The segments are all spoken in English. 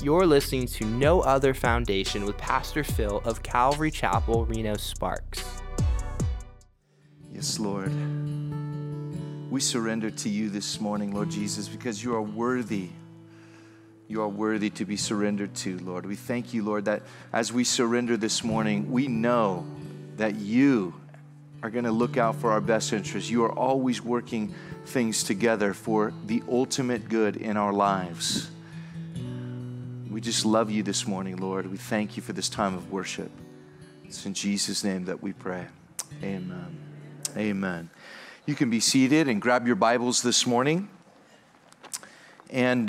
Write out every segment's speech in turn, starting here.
You're listening to No Other Foundation with Pastor Phil of Calvary Chapel, Reno Sparks. Yes, Lord. We surrender to you this morning, Lord Jesus, because you are worthy. You are worthy to be surrendered to, Lord. We thank you, Lord, that as we surrender this morning, we know that you are going to look out for our best interests. You are always working things together for the ultimate good in our lives. We just love you this morning, Lord. We thank you for this time of worship. It's in Jesus' name that we pray. Amen. Amen. You can be seated and grab your Bibles this morning. And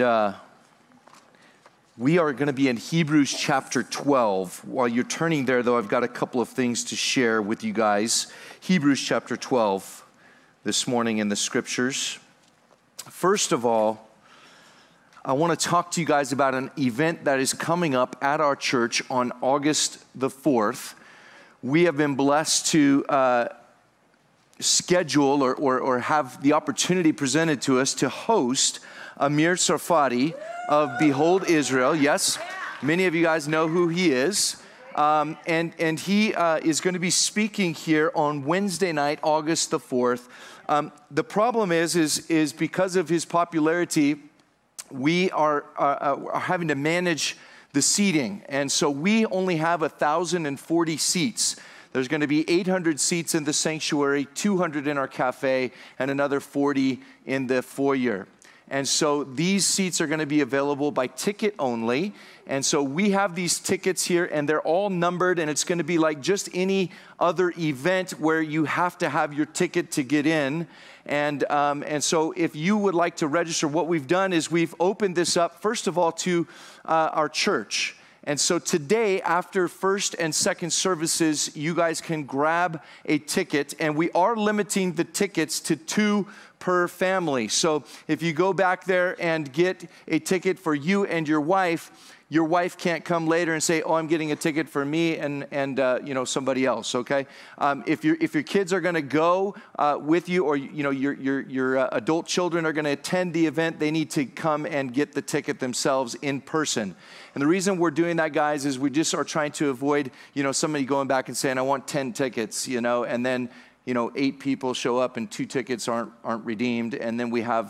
we are going to be in Hebrews chapter 12. While you're turning there, though, I've got a couple of things to share with you guys. Hebrews chapter 12 this morning in the scriptures. First of all, I want to talk to you guys about an event that is coming up at our church on August the 4th. We have been blessed to schedule or have the opportunity presented to us to host Amir Tsarfati of Behold Israel. Yes, many of you guys know who he is. And he is going to be speaking here on Wednesday night, August the 4th. The problem is because of his popularity, we are having to manage the seating. And so we only have 1,040 seats. There's going to be 800 seats in the sanctuary, 200 in our cafe, and another 40 in the foyer. And so these seats are going to be available by ticket only. And so we have these tickets here, and they're all numbered, and it's going to be like just any other event where you have to have your ticket to get in. And so if you would like to register, what we've done is we've opened this up, first of all, to our church. And so today, after first and second services, you guys can grab a ticket, and we are limiting the tickets to 2 per family. So if you go back there and get a ticket for you and your wife can't come later and say, "Oh, I'm getting a ticket for me and somebody else." Okay, if your kids are going to go with you, or your adult children are going to attend the event, they need to come and get the ticket themselves in person. And the reason we're doing that, guys, is we just are trying to avoid somebody going back and saying, "I want 10 tickets," and then 8 people show up and 2 tickets aren't redeemed, and then we have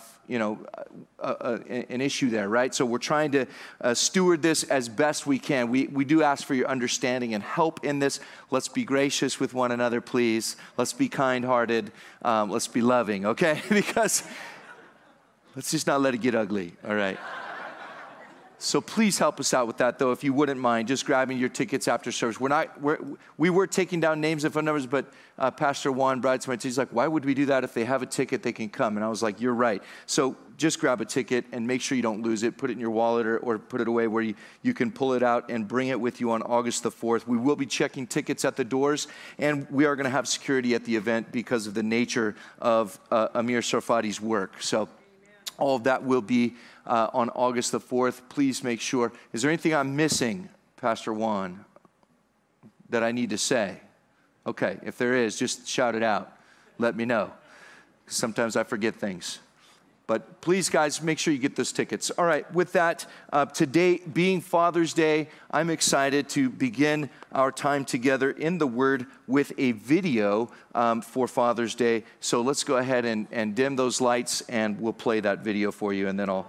an issue there, right? So we're trying to steward this as best we can. We do ask for your understanding and help in this. Let's be gracious with one another, please. Let's be kind-hearted. Let's be loving, okay? Because let's just not let it get ugly, all right? So please help us out with that, though, if you wouldn't mind, just grabbing your tickets after service. We were taking down names and phone numbers, but Pastor Juan Bridesmaid, he's like, "Why would we do that? If they have a ticket, they can come." And I was like, "You're right." So just grab a ticket and make sure you don't lose it. Put it in your wallet or put it away where you can pull it out and bring it with you on August the 4th. We will be checking tickets at the doors, and we are going to have security at the event because of the nature of Amir Tsarfati's work. So all of that will be on August the 4th. Please make sure. Is there anything I'm missing, Pastor Juan, that I need to say? Okay, if there is, just shout it out. Let me know. Sometimes I forget things. But please, guys, make sure you get those tickets. All right, with that, today being Father's Day, I'm excited to begin our time together in the Word with a video for Father's Day. So let's go ahead and dim those lights, and we'll play that video for you, and then I'll...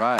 right.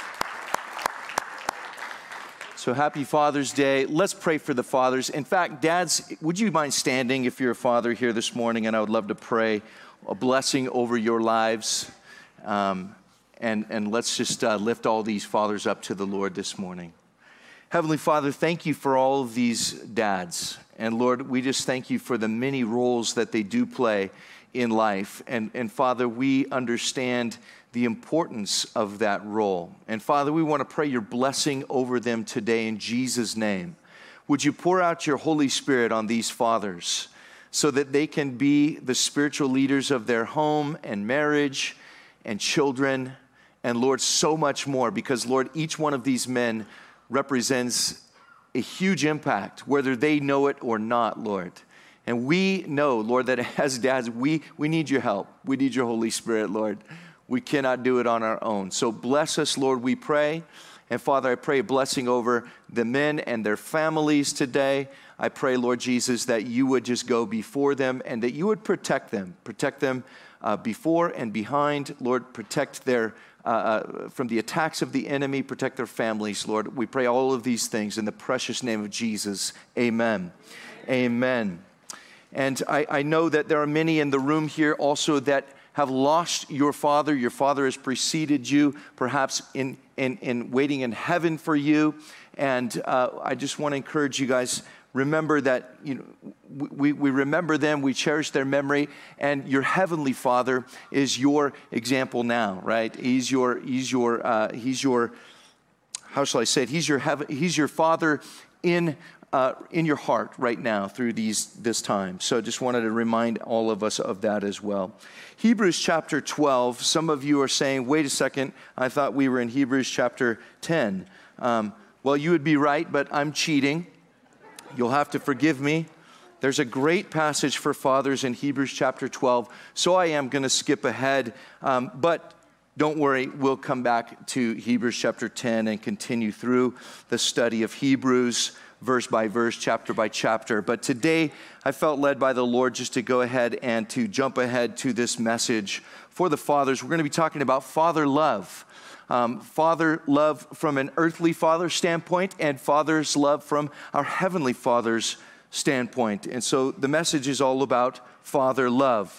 So happy Father's Day. Let's pray for the fathers. In fact, dads, would you mind standing if you're a father here this morning? And I would love to pray a blessing over your lives. And let's just lift all these fathers up to the Lord this morning. Heavenly Father, thank you for all of these dads. And Lord, we just thank you for the many roles that they do play in life. And Father, we understand the importance of that role. And Father, we want to pray your blessing over them today in Jesus' name. Would you pour out your Holy Spirit on these fathers so that they can be the spiritual leaders of their home and marriage and children, and Lord, so much more, because Lord, each one of these men represents a huge impact, whether they know it or not, Lord. And we know, Lord, that as dads, we need your help. We need your Holy Spirit, Lord. We cannot do it on our own. So bless us, Lord, we pray. And Father, I pray a blessing over the men and their families today. I pray, Lord Jesus, that you would just go before them and that you would protect them before and behind. Lord, protect their from the attacks of the enemy, protect their families, Lord. We pray all of these things in the precious name of Jesus. Amen. Amen. And I know that there are many in the room here also that have lost your father. Your father has preceded you, perhaps in waiting in heaven for you. And I just want to encourage you guys, remember that we remember them, we cherish their memory, and your heavenly Father is your example now, right? He's your how shall I say it? He's your Father in your heart right now through this time. So just wanted to remind all of us of that as well. Hebrews chapter 12. Some of you are saying, wait a second, I thought we were in Hebrews chapter 10. Well, you would be right, but I'm cheating. You'll have to forgive me. There's a great passage for fathers in Hebrews chapter 12, so I am going to skip ahead. But don't worry, we'll come back to Hebrews chapter 10 and continue through the study of Hebrews, verse by verse, chapter by chapter. But today, I felt led by the Lord just to go ahead and to jump ahead to this message for the fathers. We're going to be talking about father love. Father love from an earthly father standpoint and father's love from our heavenly Father's standpoint. And so the message is all about father love.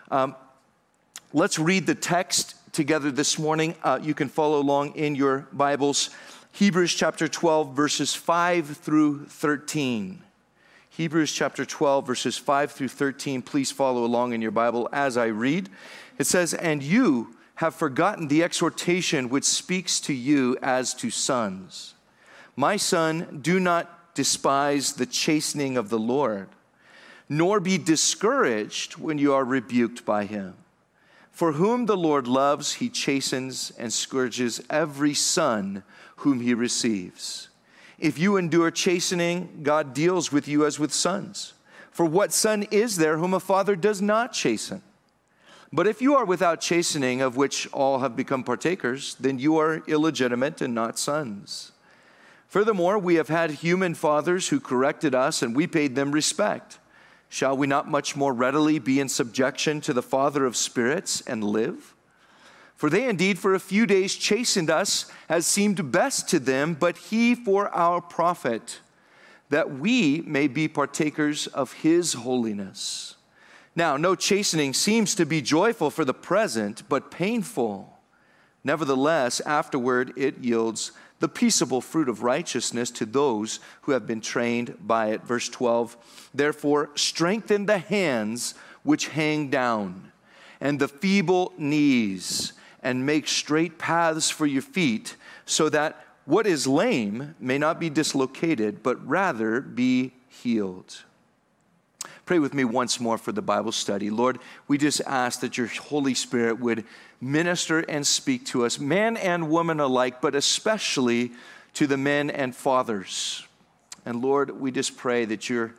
Let's read the text together this morning. You can follow along in your Bibles. Hebrews chapter 12, verses 5 through 13. Hebrews chapter 12, verses 5 through 13. Please follow along in your Bible as I read. It says, "And you have forgotten the exhortation which speaks to you as to sons. My son, do not despise the chastening of the Lord, nor be discouraged when you are rebuked by him. For whom the Lord loves, he chastens and scourges every son whom he receives. If you endure chastening, God deals with you as with sons. For what son is there whom a father does not chasten? But if you are without chastening, of which all have become partakers, then you are illegitimate and not sons. Furthermore, we have had human fathers who corrected us, and we paid them respect. Shall we not much more readily be in subjection to the Father of spirits and live? For they indeed for a few days chastened us as seemed best to them, but he for our profit, that we may be partakers of his holiness. Now, no chastening seems to be joyful for the present, but painful. Nevertheless, afterward it yields the peaceable fruit of righteousness to those who have been trained by it." Verse 12, "Therefore strengthen the hands which hang down, and the feeble knees, and make straight paths for your feet, so that what is lame may not be dislocated, but rather be healed." Pray with me once more for the Bible study. Lord, we just ask that your Holy Spirit would minister and speak to us, man and woman alike, but especially to the men and fathers. And Lord, we just pray that your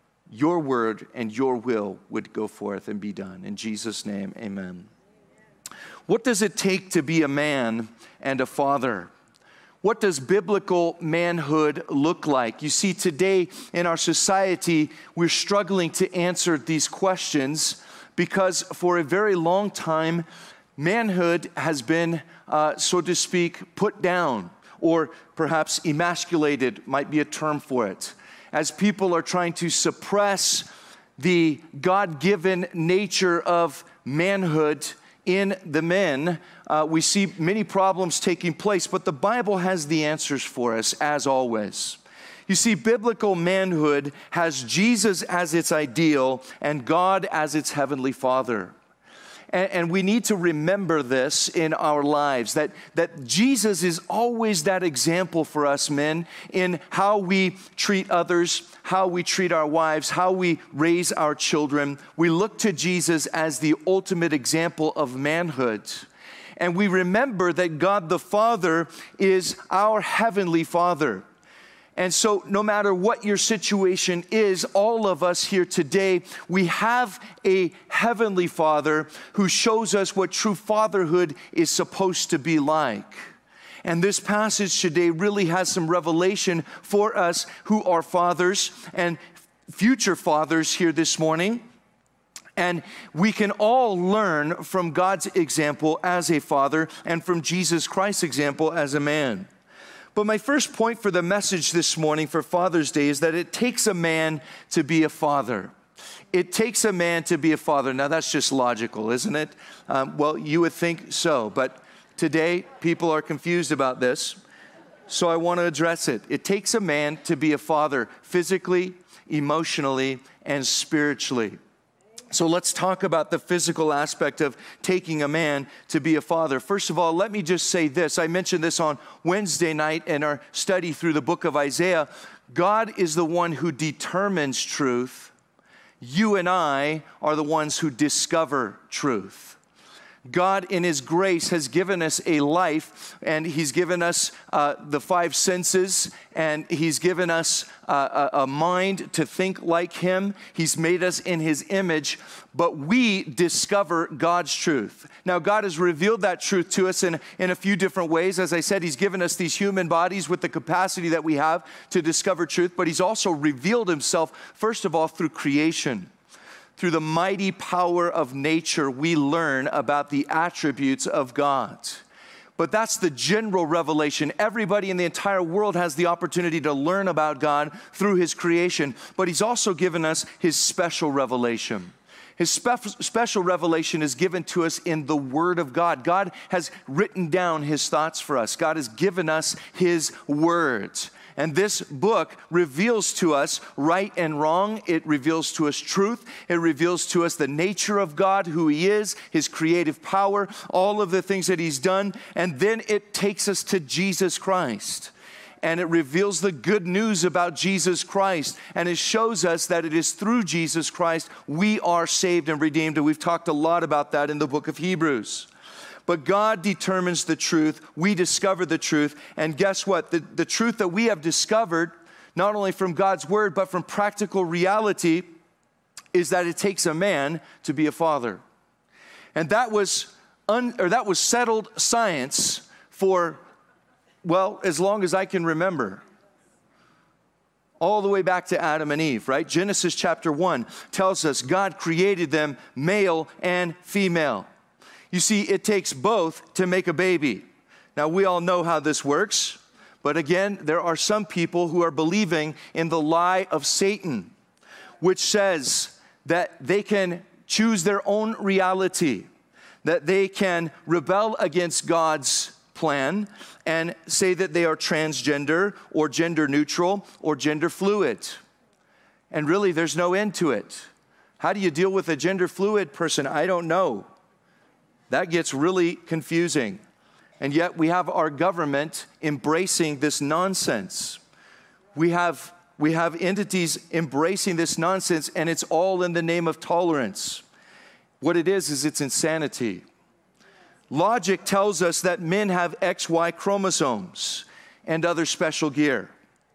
word and your will would go forth and be done. In Jesus' name, amen. What does it take to be a man and a father? What does biblical manhood look like? You see, today in our society, we're struggling to answer these questions because for a very long time, manhood has been, so to speak, put down, or perhaps emasculated might be a term for it, as people are trying to suppress the God-given nature of manhood in the men. We see many problems taking place, but the Bible has the answers for us, as always. You see, biblical manhood has Jesus as its ideal and God as its heavenly Father. And we need to remember this in our lives, that Jesus is always that example for us men in how we treat others, how we treat our wives, how we raise our children. We look to Jesus as the ultimate example of manhood. And we remember that God the Father is our heavenly Father. And so no matter what your situation is, all of us here today, we have a heavenly Father who shows us what true fatherhood is supposed to be like. And this passage today really has some revelation for us who are fathers and future fathers here this morning. And we can all learn from God's example as a father and from Jesus Christ's example as a man. But my first point for the message this morning for Father's Day is that it takes a man to be a father. It takes a man to be a father. Now that's just logical, isn't it? Well, you would think so, but today people are confused about this, so I want to address it. It takes a man to be a father physically, emotionally, and spiritually. So let's talk about the physical aspect of taking a man to be a father. First of all, let me just say this. I mentioned this on Wednesday night in our study through the book of Isaiah. God is the one who determines truth. You and I are the ones who discover truth. God in His grace has given us a life, and He's given us the five senses, and He's given us a mind to think like Him. He's made us in His image, but we discover God's truth. Now, God has revealed that truth to us in a few different ways. As I said, He's given us these human bodies with the capacity that we have to discover truth, but He's also revealed Himself, first of all, through creation. Through the mighty power of nature, we learn about the attributes of God. But that's the general revelation. Everybody in the entire world has the opportunity to learn about God through His creation. But He's also given us His special revelation. His special revelation is given to us in the Word of God. God has written down His thoughts for us. God has given us His words. And this book reveals to us right and wrong. It reveals to us truth. It reveals to us the nature of God, who He is, His creative power, all of the things that He's done. And then it takes us to Jesus Christ. And it reveals the good news about Jesus Christ. And it shows us that it is through Jesus Christ we are saved and redeemed. And we've talked a lot about that in the book of Hebrews. But God determines the truth. We discover the truth. And guess what? The truth that we have discovered, not only from God's word, but from practical reality, is that it takes a man to be a father. And that was settled science for, well, as long as I can remember. All the way back to Adam and Eve, right? Genesis chapter 1 tells us God created them male and female. You see, it takes both to make a baby. Now, we all know how this works, but again, there are some people who are believing in the lie of Satan, which says that they can choose their own reality, that they can rebel against God's plan and say that they are transgender or gender neutral or gender fluid. And really, there's no end to it. How do you deal with a gender fluid person? I don't know. That gets really confusing. And yet we have our government embracing this nonsense. We have entities embracing this nonsense, and it's all in the name of tolerance. What it is it's insanity. Logic tells us that men have XY chromosomes and other special gear.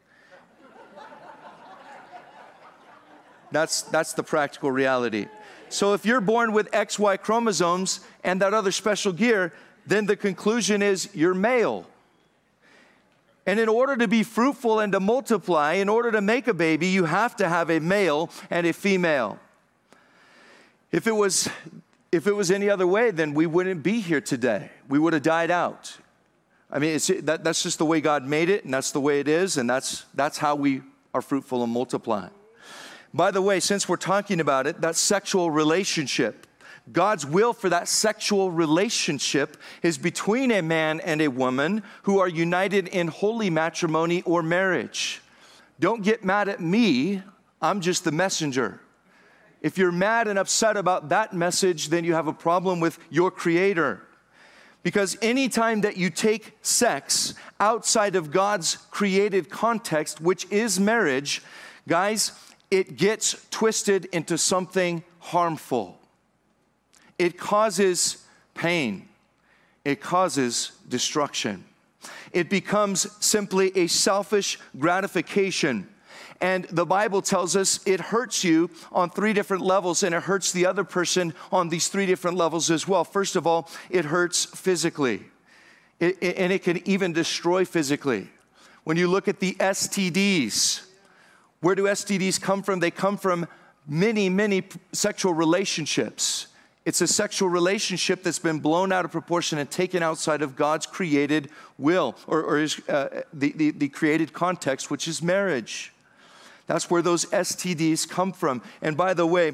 That's the practical reality. So if you're born with XY chromosomes and that other special gear, then the conclusion is you're male. And in order to be fruitful and to multiply, in order to make a baby, you have to have a male and a female. If it was If it was any other way, then we wouldn't be here today. We would have died out. I mean, that's just the way God made it, and that's the way it is, and that's how we are fruitful and multiply. By the way, since we're talking about it, that sexual relationship, God's will for that sexual relationship is between a man and a woman who are united in holy matrimony or marriage. Don't get mad at me. I'm just the messenger. If you're mad and upset about that message, then you have a problem with your Creator. Because anytime that you take sex outside of God's created context, which is marriage, guys, it gets twisted into something harmful. It causes pain. It causes destruction. It becomes simply a selfish gratification. And the Bible tells us it hurts you on 3 different levels, and it hurts the other person on these 3 different levels as well. First of all, it hurts physically, and it can even destroy physically. When you look at the STDs, where do STDs come from? They come from many sexual relationships. It's a sexual relationship that's been blown out of proportion and taken outside of God's created will, or the created context, which is marriage. That's where those STDs come from. And by the way,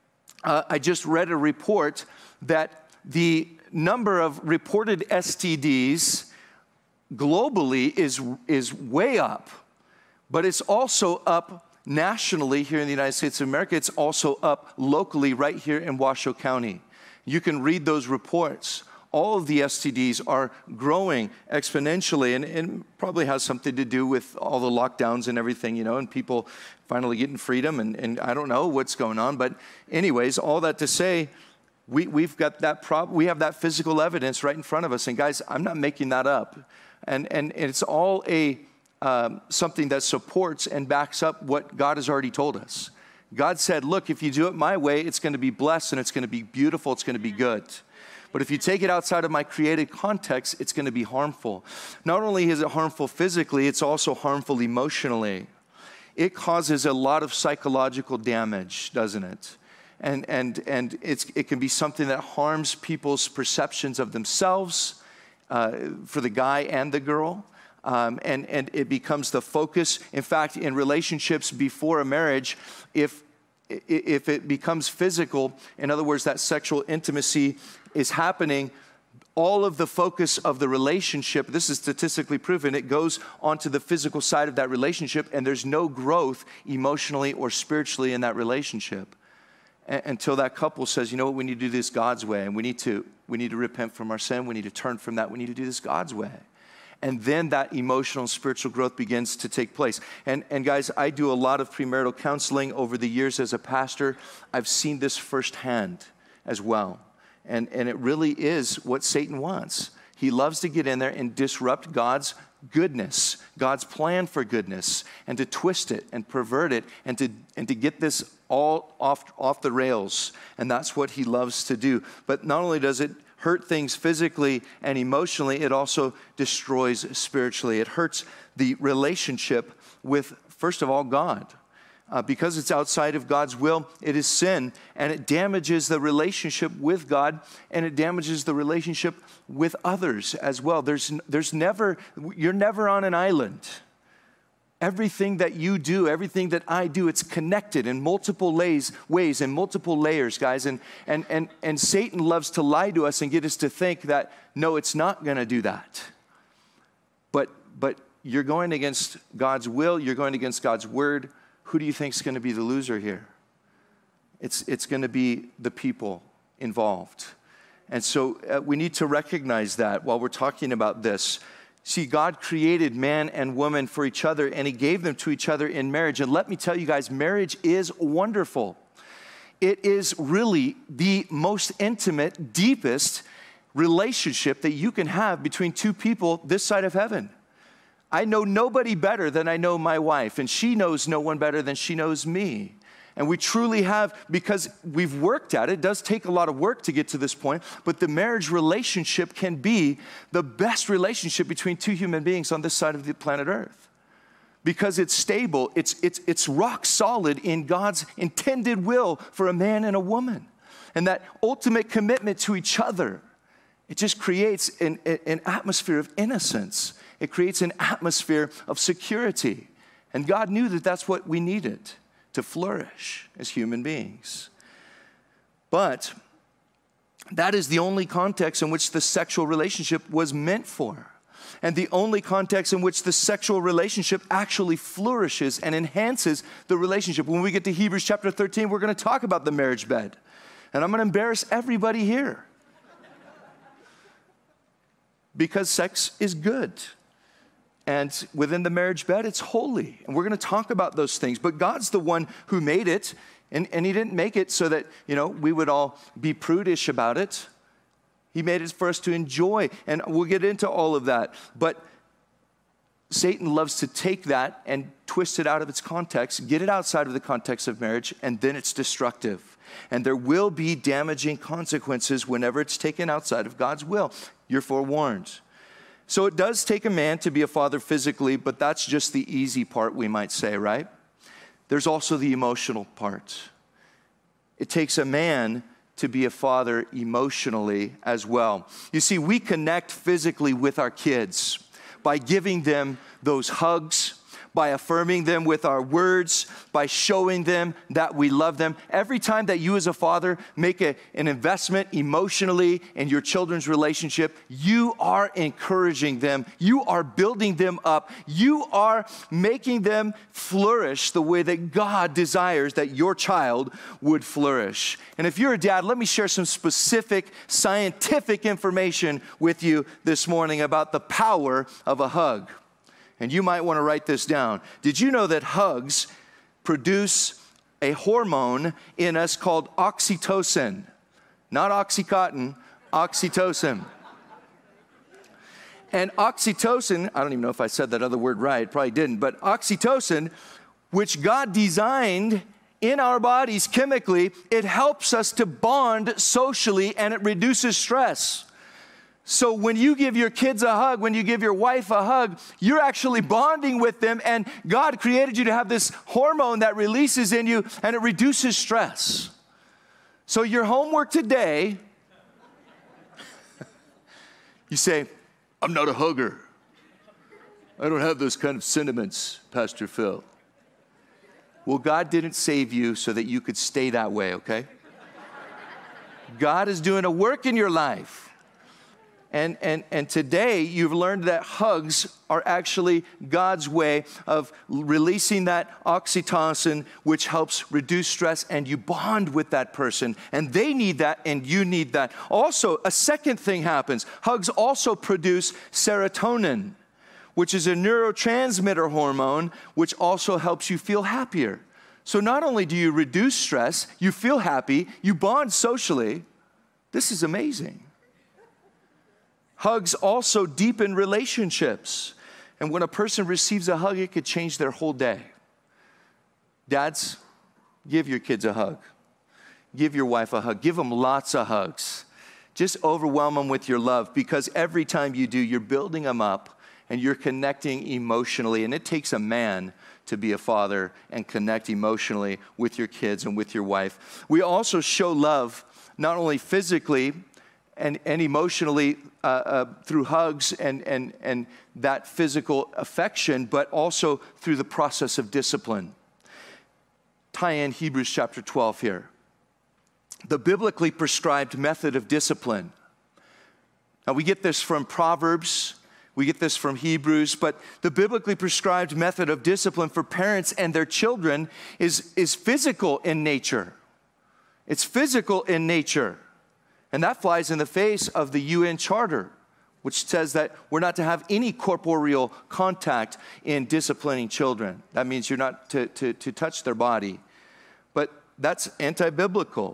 I just read a report that the number of reported STDs globally is way up, but it's also up nationally here in the United States of America. It's also up locally right here in Washoe County. You can read those reports. All of the STDs are growing exponentially, and probably has something to do with all the lockdowns and everything, and people finally getting freedom, and I don't know what's going on. But anyways, all that to say, we've got that problem. We have that physical evidence right in front of us. And guys, I'm not making that up. And it's all something that supports and backs up what God has already told us. God said, look, if you do it my way, it's going to be blessed, and it's going to be beautiful, it's going to be good. But if you take it outside of my created context, it's going to be harmful. Not only is it harmful physically, it's also harmful emotionally. It causes a lot of psychological damage, doesn't it? And it can be something that harms people's perceptions of themselves, for the guy and the girl. And it becomes the focus. In fact, in relationships before a marriage, if it becomes physical, in other words, that sexual intimacy is happening, all of the focus of the relationship, this is statistically proven, it goes onto the physical side of that relationship, and there's no growth emotionally or spiritually in that relationship until that couple says, you know what, we need to do this God's way, and we need to repent from our sin, we need to turn from that, we need to do this God's way. And then that emotional and spiritual growth begins to take place. And guys, I do a lot of premarital counseling over the years as a pastor. I've seen this firsthand as well. And it really is what Satan wants. He loves to get in there and disrupt God's goodness, God's plan for goodness, and to twist it and pervert it and to get this all off the rails. And that's what he loves to do. But not only does it hurt things physically and emotionally, it also destroys spiritually. It hurts the relationship with, first of all, God. Because it's outside of God's will, it is sin, and it damages the relationship with God, and it damages the relationship with others as well. You're never on an island. Everything that you do, everything that I do, it's connected in multiple ways and multiple layers, guys. And Satan loves to lie to us and get us to think that, no, it's not going to do that. But you're going against God's will. You're going against God's word. Who do you think is going to be the loser here? It's going to be the people involved. And so we need to recognize that while we're talking about this. See, God created man and woman for each other, and he gave them to each other in marriage. And let me tell you guys, marriage is wonderful. It is really the most intimate, deepest relationship that you can have between two people this side of heaven. I know nobody better than I know my wife, and she knows no one better than she knows me. And we truly have, because we've worked at it. It does take a lot of work to get to this point, but the marriage relationship can be the best relationship between two human beings on this side of the planet Earth. Because it's stable, it's rock solid in God's intended will for a man and a woman. and that ultimate commitment to each other. It just creates an atmosphere of innocence. It creates an atmosphere of security. And God knew that that's what we needed to flourish as human beings. But that is the only context in which the sexual relationship was meant for. And the only context in which the sexual relationship actually flourishes and enhances the relationship. When we get to Hebrews chapter 13, we're going to talk about the marriage bed. And I'm going to embarrass everybody here. Because sex is good. And within the marriage bed, it's holy. And we're going to talk about those things. But God's the one who made it. And he didn't make it so that, we would all be prudish about it. He made it for us to enjoy. And we'll get into all of that. But Satan loves to take that and twist it out of its context, get it outside of the context of marriage, and then it's destructive. And there will be damaging consequences whenever it's taken outside of God's will. You're forewarned. So it does take a man to be a father physically, but that's just the easy part, we might say, right? There's also the emotional part. It takes a man to be a father emotionally as well. You see, we connect physically with our kids by giving them those hugs, by affirming them with our words, by showing them that we love them. Every time that you as a father make an investment emotionally in your children's relationship, you are encouraging them. You are building them up. You are making them flourish the way that God desires that your child would flourish. And if you're a dad, let me share some specific scientific information with you this morning about the power of a hug. And you might want to write this down. Did you know that hugs produce a hormone in us called oxytocin? Not Oxycontin, oxytocin. And oxytocin, I don't even know if I said that other word right, probably didn't, but oxytocin, which God designed in our bodies chemically, it helps us to bond socially and it reduces stress. So when you give your kids a hug, when you give your wife a hug, you're actually bonding with them, and God created you to have this hormone that releases in you and it reduces stress. So your homework today, you say, I'm not a hugger. I don't have those kind of sentiments, Pastor Phil. Well, God didn't save you so that you could stay that way, okay? God is doing a work in your life. And today, you've learned that hugs are actually God's way of releasing that oxytocin, which helps reduce stress, and you bond with that person. And they need that, and you need that. Also, a second thing happens. Hugs also produce serotonin, which is a neurotransmitter hormone, which also helps you feel happier. So not only do you reduce stress, you feel happy, you bond socially. This is amazing. Hugs also deepen relationships. And when a person receives a hug, it could change their whole day. Dads, give your kids a hug. Give your wife a hug. Give them lots of hugs. Just overwhelm them with your love, because every time you do, you're building them up and you're connecting emotionally. And it takes a man to be a father and connect emotionally with your kids and with your wife. We also show love not only physically and emotionally through hugs and that physical affection, but also through the process of discipline. Tie in Hebrews chapter 12 here. The biblically prescribed method of discipline. Now we get this from Proverbs, we get this from Hebrews, but the biblically prescribed method of discipline for parents and their children is physical in nature. It's physical in nature. And that flies in the face of the UN Charter, which says that we're not to have any corporeal contact in disciplining children. That means you're not to touch their body. But that's anti-biblical.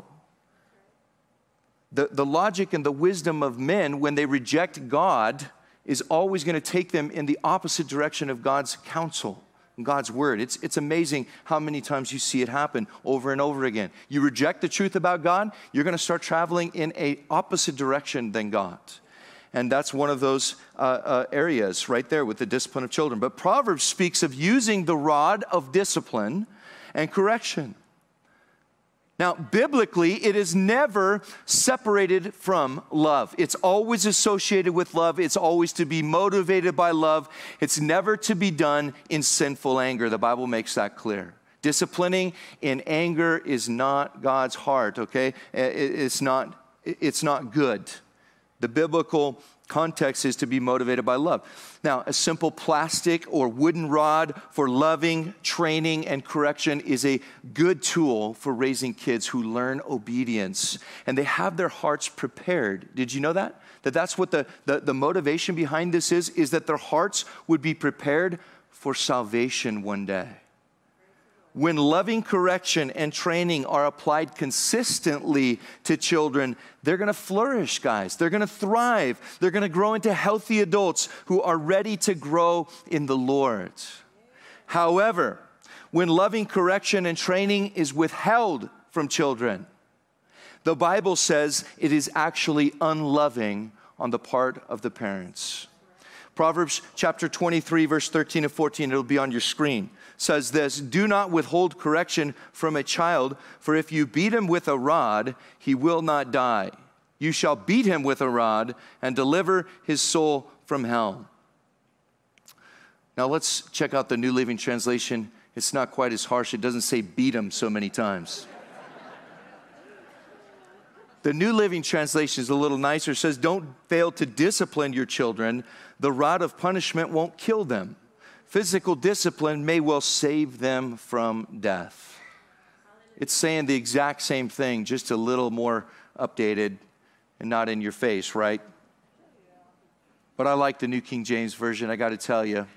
The logic and the wisdom of men, when they reject God, is always going to take them in the opposite direction of God's counsel. God's word. It's amazing how many times you see it happen over and over again. You reject the truth about God, you're going to start traveling in an opposite direction than God. And that's one of those areas right there with the discipline of children. But Proverbs speaks of using the rod of discipline and correction. Now, biblically, it is never separated from love. It's always associated with love. It's always to be motivated by love. It's never to be done in sinful anger. The Bible makes that clear. Disciplining in anger is not God's heart, okay? It's not good. The biblical context is to be motivated by love. Now, a simple plastic or wooden rod for loving, training, and correction is a good tool for raising kids who learn obedience, and they have their hearts prepared. Did you know that? That's what the motivation behind this is that their hearts would be prepared for salvation one day. When loving correction and training are applied consistently to children, they're going to flourish, guys. They're going to thrive. They're going to grow into healthy adults who are ready to grow in the Lord. However, when loving correction and training is withheld from children, the Bible says it is actually unloving on the part of the parents. Proverbs chapter 23, verse 13 and 14, it'll be on your screen, says this: do not withhold correction from a child, for if you beat him with a rod, he will not die. You shall beat him with a rod and deliver his soul from hell. Now let's check out the New Living Translation. It's not quite as harsh. It doesn't say beat him so many times. The New Living Translation is a little nicer. It says, don't fail to discipline your children. The rod of punishment won't kill them. Physical discipline may well save them from death. It's saying the exact same thing, just a little more updated and not in your face, right? But I like the New King James Version, I got to tell you.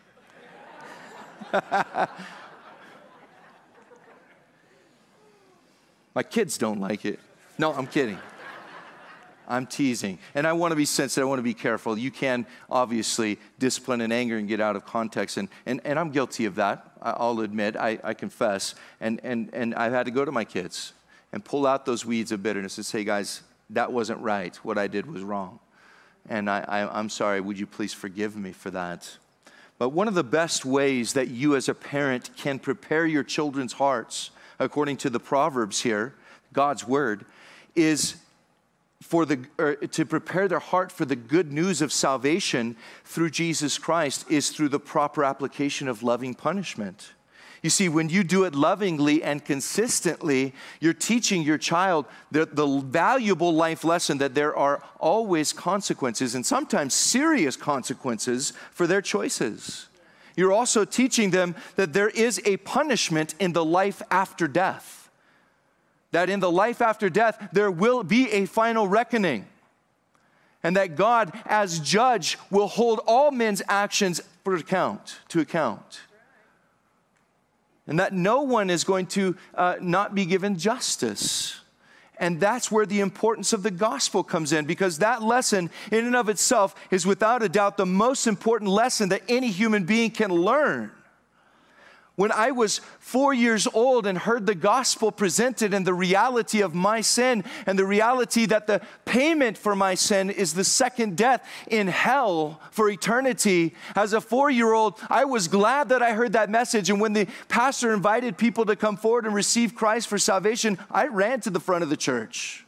My kids don't like it. No, I'm kidding. I'm teasing. And I want to be sensitive. I want to be careful. You can obviously discipline in anger and get out of context. And I'm guilty of that. I'll admit. I confess. And I've had to go to my kids and pull out those weeds of bitterness and say, guys, that wasn't right. What I did was wrong. And I'm sorry. Would you please forgive me for that? But one of the best ways that you as a parent can prepare your children's hearts, according to the Proverbs here, God's word, is to prepare their heart for the good news of salvation through Jesus Christ is through the proper application of loving punishment. You see, when you do it lovingly and consistently, you're teaching your child the valuable life lesson that there are always consequences, and sometimes serious consequences, for their choices. You're also teaching them that there is a punishment in the life after death. That in the life after death, there will be a final reckoning. And that God, as judge, will hold all men's actions to account. And that no one is going to not be given justice. And that's where the importance of the gospel comes in, because that lesson in and of itself is without a doubt the most important lesson that any human being can learn. When I was 4 years old and heard the gospel presented and the reality of my sin and the reality that the payment for my sin is the second death in hell for eternity, as a 4-year-old, I was glad that I heard that message. And when the pastor invited people to come forward and receive Christ for salvation, I ran to the front of the church.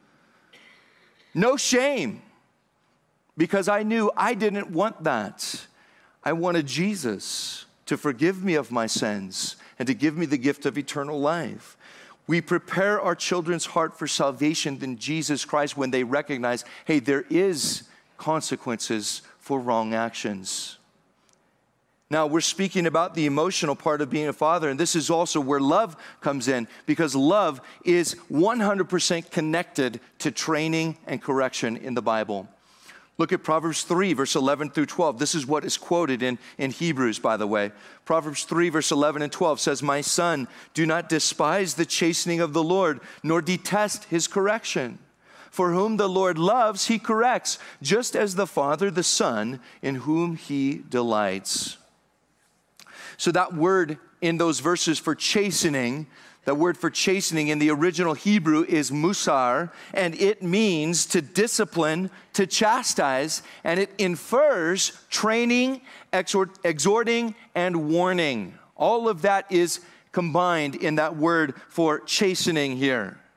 No shame, because I knew I didn't want that. I wanted Jesus to forgive me of my sins and to give me the gift of eternal life. We prepare our children's heart for salvation in Jesus Christ when they recognize, hey, there is consequences for wrong actions. Now, we're speaking about the emotional part of being a father, and this is also where love comes in, because love is 100% connected to training and correction in the Bible. Look at Proverbs 3, verse 11 through 12. This is what is quoted in Hebrews, by the way. Proverbs 3, verse 11 and 12 says, my son, do not despise the chastening of the Lord, nor detest his correction. For whom the Lord loves, he corrects, just as the Father the Son, in whom he delights. So that word in those verses for chastening, the word for chastening in the original Hebrew is musar, and it means to discipline, to chastise, and it infers training, exhorting, and warning. All of that is combined in that word for chastening here.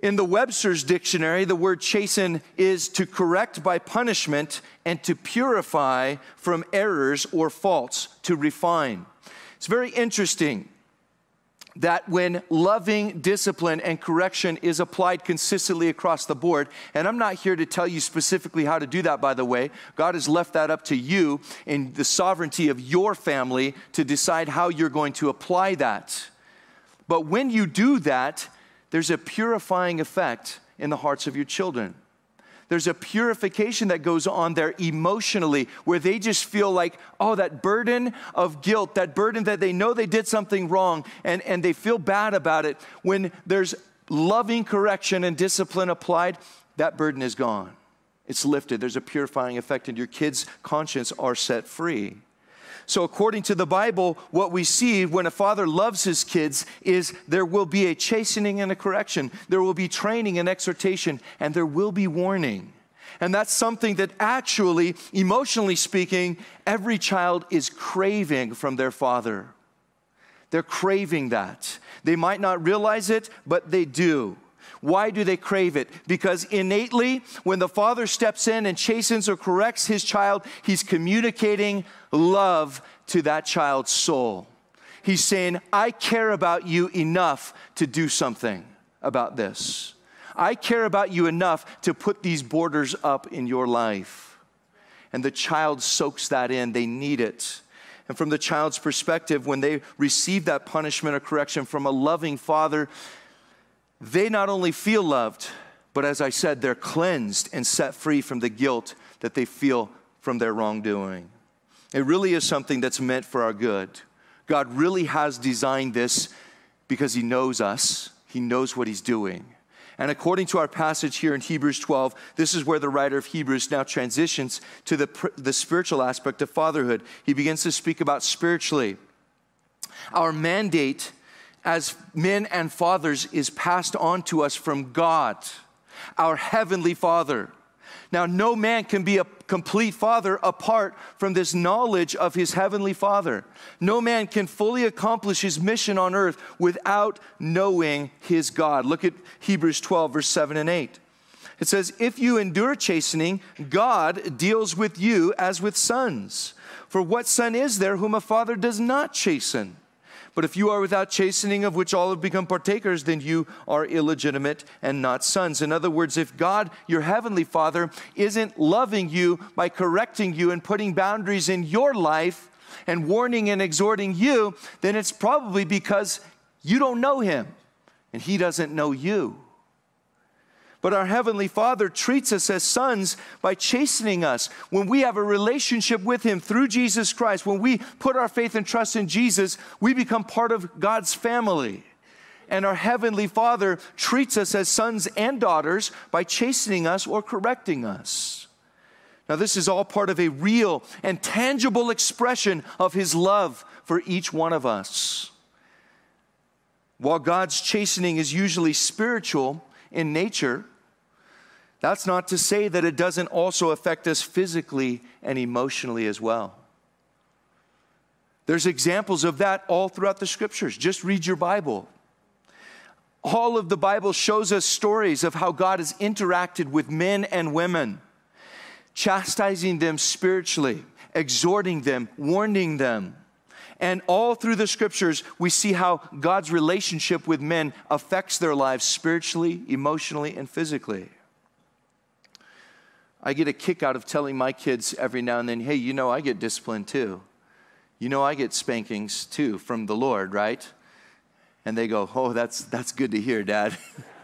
In the Webster's dictionary, the word chasten is to correct by punishment and to purify from errors or faults, to refine. It's very interesting that when loving discipline and correction is applied consistently across the board, and I'm not here to tell you specifically how to do that, by the way. God has left that up to you in the sovereignty of your family to decide how you're going to apply that. But when you do that, there's a purifying effect in the hearts of your children. There's a purification that goes on there emotionally where they just feel like, oh, that burden of guilt, that burden that they know they did something wrong and they feel bad about it. When there's loving correction and discipline applied, that burden is gone. It's lifted. There's a purifying effect and your kids' conscience are set free. So according to the Bible, what we see when a father loves his kids is there will be a chastening and a correction. There will be training and exhortation, and there will be warning. And that's something that actually, emotionally speaking, every child is craving from their father. They're craving that. They might not realize it, but they do. Why do they crave it? Because innately, when the father steps in and chastens or corrects his child, he's communicating love to that child's soul. He's saying, I care about you enough to do something about this. I care about you enough to put these borders up in your life. And the child soaks that in. They need it. And from the child's perspective, when they receive that punishment or correction from a loving father, they not only feel loved, but as I said, they're cleansed and set free from the guilt that they feel from their wrongdoing. It really is something that's meant for our good. God really has designed this because He knows us. He knows what He's doing. And according to our passage here in Hebrews 12, this is where the writer of Hebrews now transitions to the spiritual aspect of fatherhood. He begins to speak about spiritually. Our mandate as men and fathers is passed on to us from God, our heavenly Father. Now, no man can be a complete father apart from this knowledge of his heavenly Father. No man can fully accomplish his mission on earth without knowing his God. Look at Hebrews 12, verse 7 and 8. It says, if you endure chastening, God deals with you as with sons. For what son is there whom a father does not chasten? But if you are without chastening, of which all have become partakers, then you are illegitimate and not sons. In other words, if God, your heavenly Father, isn't loving you by correcting you and putting boundaries in your life and warning and exhorting you, then it's probably because you don't know Him and He doesn't know you. But our Heavenly Father treats us as sons by chastening us. When we have a relationship with Him through Jesus Christ, when we put our faith and trust in Jesus, we become part of God's family. And our Heavenly Father treats us as sons and daughters by chastening us or correcting us. Now, this is all part of a real and tangible expression of His love for each one of us. While God's chastening is usually spiritual in nature, that's not to say that it doesn't also affect us physically and emotionally as well. There's examples of that all throughout the Scriptures. Just read your Bible. All of the Bible shows us stories of how God has interacted with men and women, chastising them spiritually, exhorting them, warning them. And all through the Scriptures, we see how God's relationship with men affects their lives spiritually, emotionally, and physically. I get a kick out of telling my kids every now and then, hey, you know I get discipline too. You know I get spankings too from the Lord, right? And they go, oh, that's good to hear, Dad.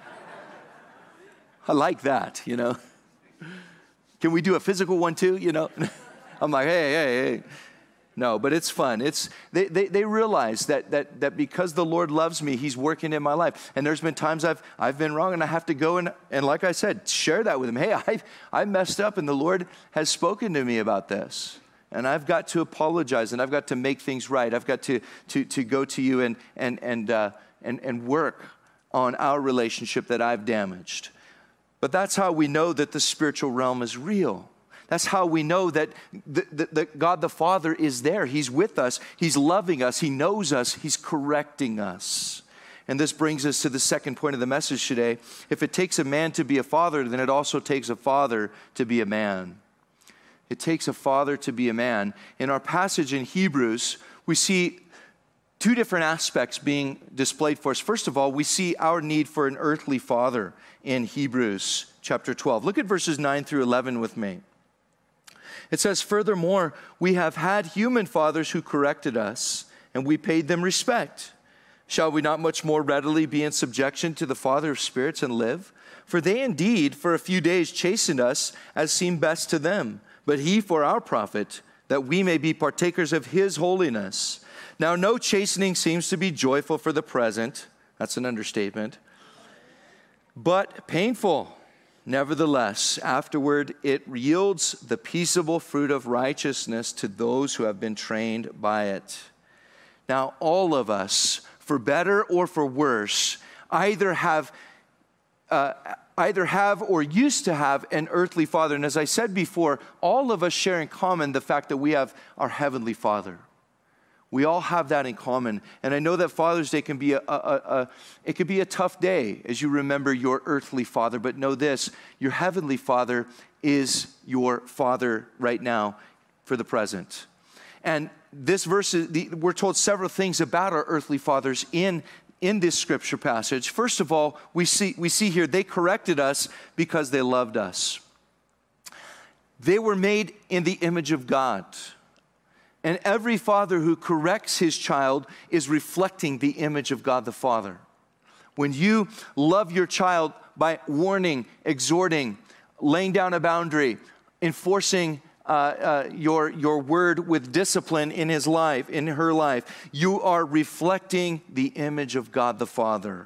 I like that, you know. Can we do a physical one too, you know? I'm like, hey. No, but it's fun. They realize that because the Lord loves me, He's working in my life. And there's been times I've been wrong and I have to go and like I said, share that with them. Hey, I messed up and the Lord has spoken to me about this. And I've got to apologize and I've got to make things right. I've got to go to you and work on our relationship that I've damaged. But that's how we know that the spiritual realm is real. That's how we know that God the Father is there. He's with us. He's loving us. He knows us. He's correcting us. And this brings us to the second point of the message today. If it takes a man to be a father, then it also takes a father to be a man. It takes a father to be a man. In our passage in Hebrews, we see two different aspects being displayed for us. First of all, we see our need for an earthly father in Hebrews chapter 12. Look at verses 9 through 11 with me. It says, "Furthermore, we have had human fathers who corrected us, and we paid them respect. Shall we not much more readily be in subjection to the Father of spirits and live? For they indeed for a few days chastened us as seemed best to them, but he for our profit, that we may be partakers of his holiness. Now no chastening seems to be joyful for the present," that's an understatement, "but painful. Nevertheless, afterward it yields the peaceable fruit of righteousness to those who have been trained by it." Now all of us, for better or for worse, either have or used to have an earthly father. And as I said before, all of us share in common the fact that we have our heavenly Father. We all have that in common. And I know that Father's Day can be it could be a tough day as you remember your earthly father. But know this, your heavenly Father is your Father right now for the present. And this verse, we're told several things about our earthly fathers in this scripture passage. First of all, we see here they corrected us because they loved us. They were made in the image of God. And every father who corrects his child is reflecting the image of God the Father. When you love your child by warning, exhorting, laying down a boundary, enforcing your word with discipline in his life, in her life, you are reflecting the image of God the Father.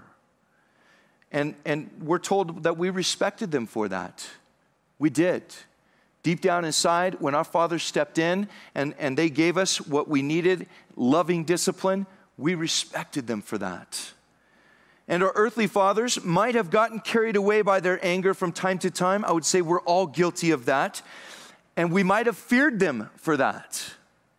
And we're told that we respected them for that. We did. Deep down inside, when our Father stepped in and they gave us what we needed, loving discipline, we respected them for that. And our earthly fathers might have gotten carried away by their anger from time to time. I would say we're all guilty of that. And we might have feared them for that.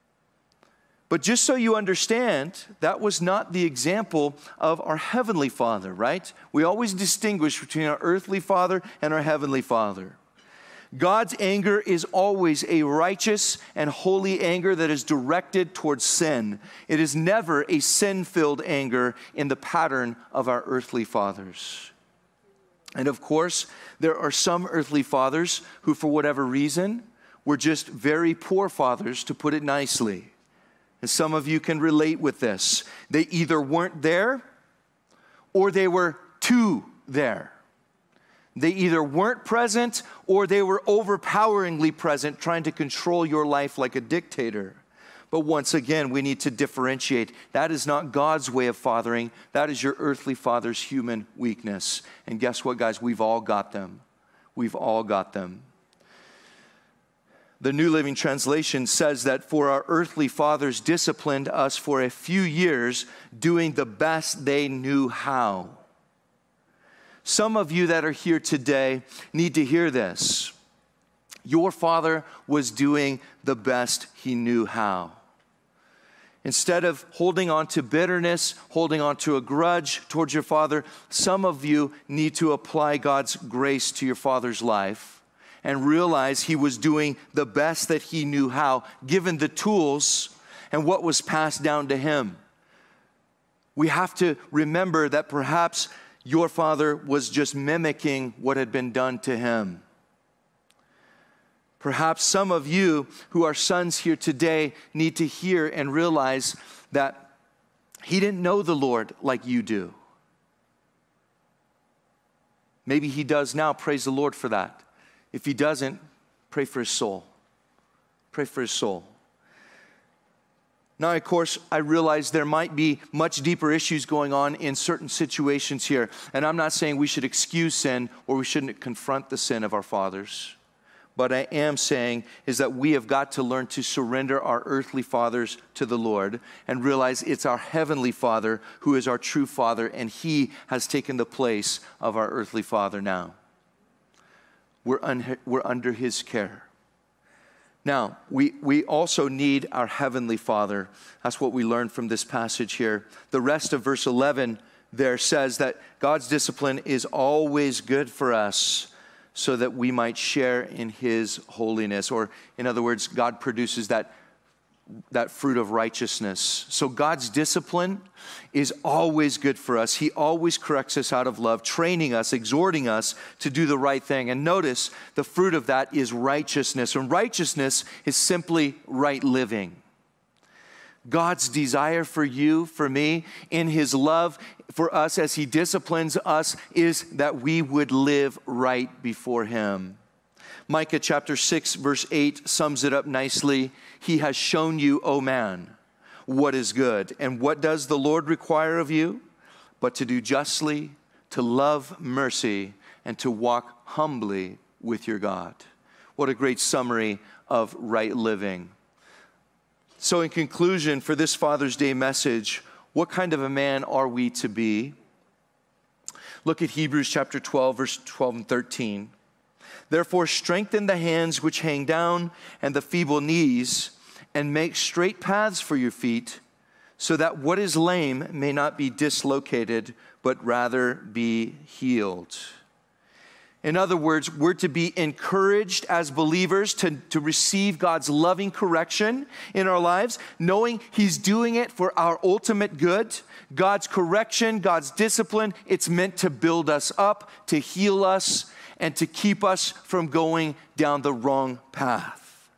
But just so you understand, that was not the example of our heavenly Father, right? We always distinguish between our earthly father and our heavenly Father. God's anger is always a righteous and holy anger that is directed towards sin. It is never a sin-filled anger in the pattern of our earthly fathers. And of course, there are some earthly fathers who, for whatever reason, were just very poor fathers, to put it nicely. And some of you can relate with this. They either weren't there or they were too there. They either weren't present or they were overpoweringly present, trying to control your life like a dictator. But once again, we need to differentiate. That is not God's way of fathering. That is your earthly father's human weakness. And guess what, guys? We've all got them. We've all got them. The New Living Translation says that for our earthly fathers disciplined us for a few years, doing the best they knew how. Some of you that are here today need to hear this. Your father was doing the best he knew how. Instead of holding on to bitterness, holding on to a grudge towards your father, some of you need to apply God's grace to your father's life and realize he was doing the best that he knew how, given the tools and what was passed down to him. We have to remember that perhaps your father was just mimicking what had been done to him. Perhaps some of you who are sons here today need to hear and realize that he didn't know the Lord like you do. Maybe he does now. Praise the Lord for that. If he doesn't, pray for his soul. Pray for his soul. Now, of course, I realize there might be much deeper issues going on in certain situations here. And I'm not saying we should excuse sin or we shouldn't confront the sin of our fathers. But I am saying is that we have got to learn to surrender our earthly fathers to the Lord and realize it's our heavenly Father who is our true Father, and he has taken the place of our earthly father now. We're under his care. Now, we also need our heavenly Father. That's what we learn from this passage here. The rest of verse 11 there says that God's discipline is always good for us so that we might share in his holiness. Or in other words, God produces that fruit of righteousness. So God's discipline is always good for us. He always corrects us out of love, training us, exhorting us to do the right thing. And notice the fruit of that is righteousness. And righteousness is simply right living. God's desire for you, for me, in his love for us as he disciplines us is that we would live right before him. Micah chapter 6 verse 8 sums it up nicely. He has shown you, O man, what is good. And what does the Lord require of you? But to do justly, to love mercy, and to walk humbly with your God. What a great summary of right living. So in conclusion, for this Father's Day message, what kind of a man are we to be? Look at Hebrews chapter 12, verse 12 and 13. Therefore, strengthen the hands which hang down and the feeble knees, and make straight paths for your feet, so that what is lame may not be dislocated, but rather be healed. In other words, we're to be encouraged as believers to receive God's loving correction in our lives, knowing he's doing it for our ultimate good. God's correction, God's discipline, it's meant to build us up, to heal us, and to keep us from going down the wrong path.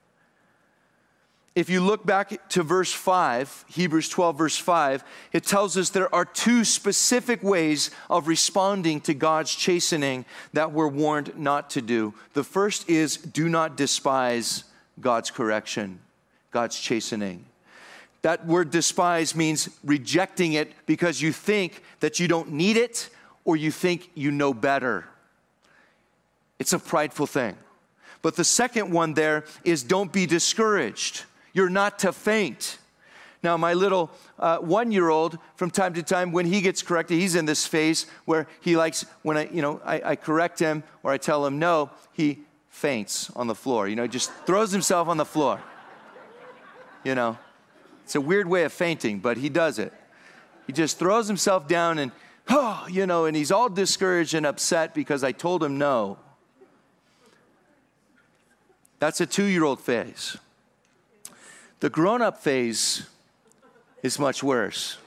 If you look back to verse 5, Hebrews 12, verse 5, it tells us there are two specific ways of responding to God's chastening that we're warned not to do. The first is do not despise God's correction, God's chastening. That word despise means rejecting it because you think that you don't need it or you think you know better. It's a prideful thing. But the second one there is don't be discouraged. You're not to faint. Now, my little 1-year-old, from time to time, when he gets corrected, he's in this phase where he likes, when I correct him or I tell him no, he faints on the floor. Just throws himself on the floor. It's a weird way of fainting, but he does it. He just throws himself down and, and he's all discouraged and upset because I told him no. That's a 2-year-old phase. The grown-up phase is much worse.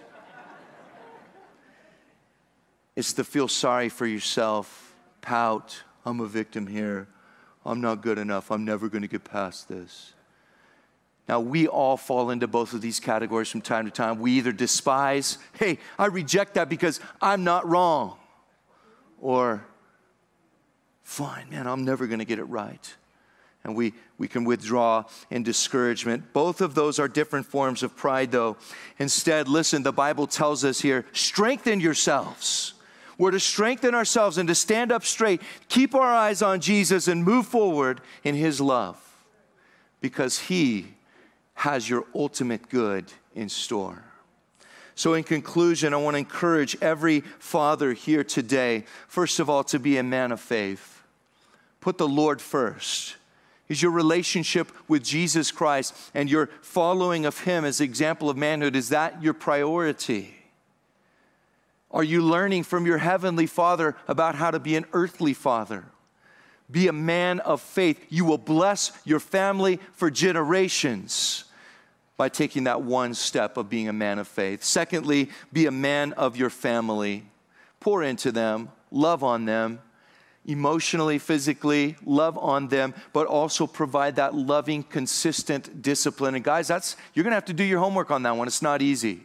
It's to feel sorry for yourself, pout, I'm a victim here, I'm not good enough, I'm never going to get past this. Now, we all fall into both of these categories from time to time. We either despise, hey, I reject that because I'm not wrong. Or, fine, man, I'm never going to get it right. And we can withdraw in discouragement. Both of those are different forms of pride, though. Instead, listen, the Bible tells us here, strengthen yourselves. We're to strengthen ourselves and to stand up straight, keep our eyes on Jesus and move forward in his love. Because he has your ultimate good in store. So in conclusion, I want to encourage every father here today, first of all, to be a man of faith. Put the Lord first. Is your relationship with Jesus Christ and your following of him as example of manhood, is that your priority? Are you learning from your heavenly Father about how to be an earthly father? Be a man of faith. You will bless your family for generations by taking that one step of being a man of faith. Secondly, be a man of your family. Pour into them, love on them, emotionally, physically, love on them, but also provide that loving, consistent discipline. And guys, you're going to have to do your homework on that one. It's not easy.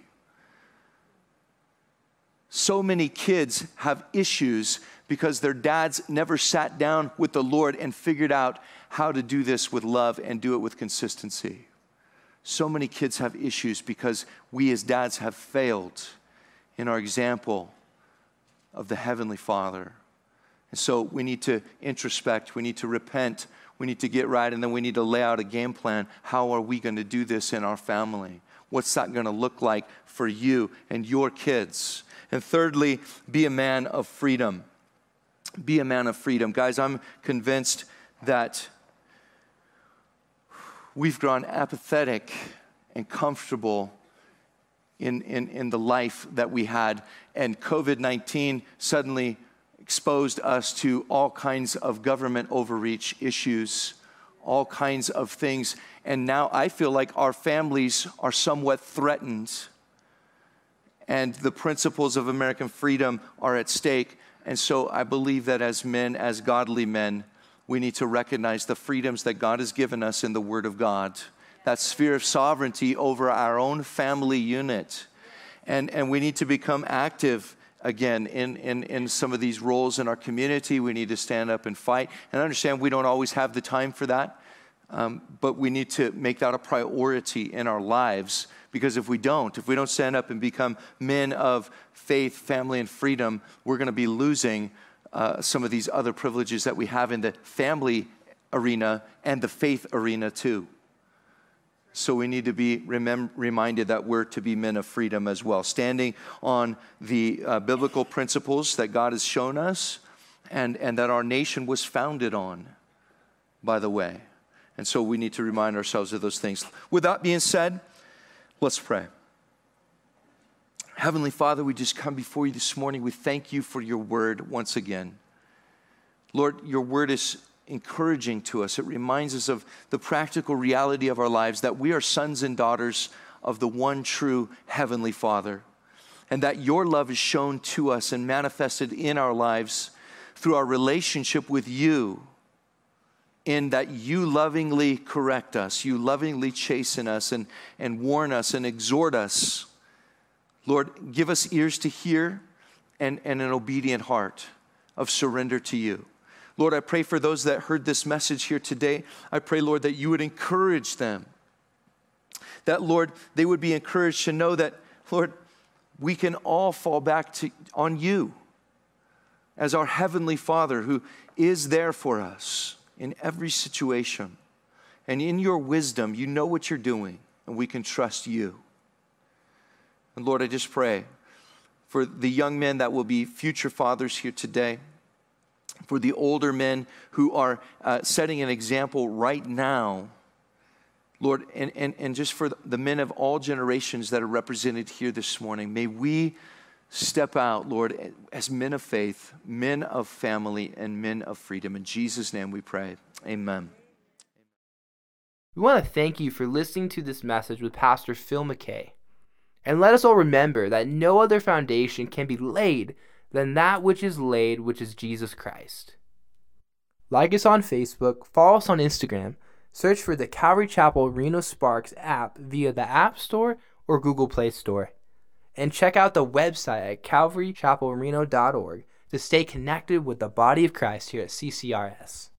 So many kids have issues because their dads never sat down with the Lord and figured out how to do this with love and do it with consistency. So many kids have issues because we as dads have failed in our example of the Heavenly Father. And so we need to introspect, we need to repent, we need to get right, and then we need to lay out a game plan. How are we going to do this in our family? What's that going to look like for you and your kids? And thirdly, be a man of freedom. Be a man of freedom. Guys, I'm convinced that we've grown apathetic and comfortable in the life that we had. And COVID-19 suddenly exposed us to all kinds of government overreach issues, all kinds of things. And now I feel like our families are somewhat threatened, and the principles of American freedom are at stake. And so I believe that as men, as godly men, we need to recognize the freedoms that God has given us in the Word of God, that sphere of sovereignty over our own family unit. And we need to become active again in some of these roles in our community. We need to stand up and fight. And understand we don't always have the time for that, but we need to make that a priority in our lives. Because if we don't stand up and become men of faith, family, and freedom, we're going to be losing some of these other privileges that we have in the family arena and the faith arena too. So we need to be reminded that we're to be men of freedom as well, standing on the biblical principles that God has shown us and that our nation was founded on, by the way. And so we need to remind ourselves of those things. With that being said, let's pray. Heavenly Father, we just come before you this morning. We thank you for your word once again. Lord, your word is encouraging to us. It reminds us of the practical reality of our lives, that we are sons and daughters of the one true Heavenly Father, and that your love is shown to us and manifested in our lives through our relationship with you, in that you lovingly correct us, you lovingly chasten us and warn us and exhort us. Lord, give us ears to hear and an obedient heart of surrender to you. Lord, I pray for those that heard this message here today. I pray, Lord, that you would encourage them. That, Lord, they would be encouraged to know that, Lord, we can all fall back on you as our Heavenly Father who is there for us in every situation. And in your wisdom, you know what you're doing, and we can trust you. And Lord, I just pray for the young men that will be future fathers here today, for the older men who are setting an example right now, Lord, and just for the men of all generations that are represented here this morning. May we step out, Lord, as men of faith, men of family, and men of freedom. In Jesus' name we pray. Amen. We want to thank you for listening to this message with Pastor Phil McKay. And let us all remember that no other foundation can be laid than that which is laid, which is Jesus Christ. Like us on Facebook, follow us on Instagram, search for the Calvary Chapel Reno Sparks app via the App Store or Google Play Store. And check out the website at calvarychapelreno.org to stay connected with the body of Christ here at CCRS.